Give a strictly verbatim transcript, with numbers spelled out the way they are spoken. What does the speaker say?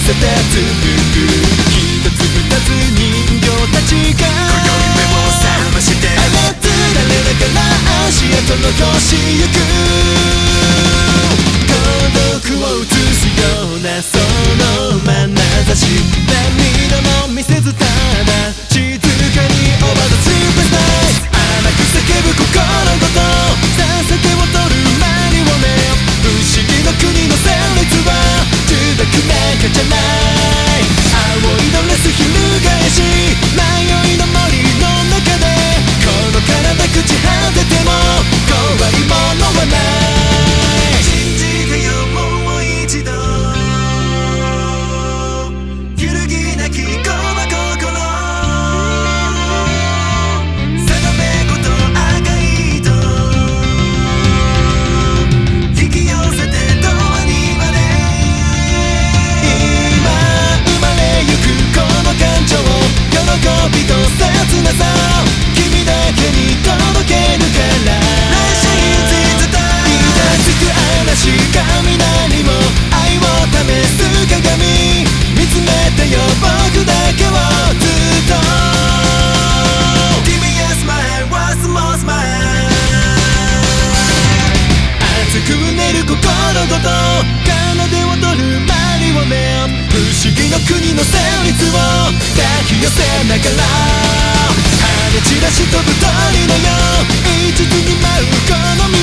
せて続く一つ二つ人形たちが今宵目を覚まして操られながら足跡残しゆく孤独を映すようなその眼差し涙も見せずただ静かに Over the sleepless night 甘く叫ぶ心ごとさせて踊るマリオネ不思議の国の旋律は呪縛なんかじゃない青いドレス翻し迷いの森の中でこの体朽ち果てても怖いものはない信じてよもう一度揺るぎなきこの心定め事赤い糸引き寄せてドアにまで今生まれゆくこの感情喜びと切なさ君だけに届けるから真実だ抱つく嵐雷も愛を試す鏡見つめてよ僕だけをずっと Give me a smile once more smile 熱くうねる心ごと奏で踊るマリオネ不思議の国の旋律を抱き寄せながら跳ね散らし飛ぶ鳥のよう一途に舞うこの道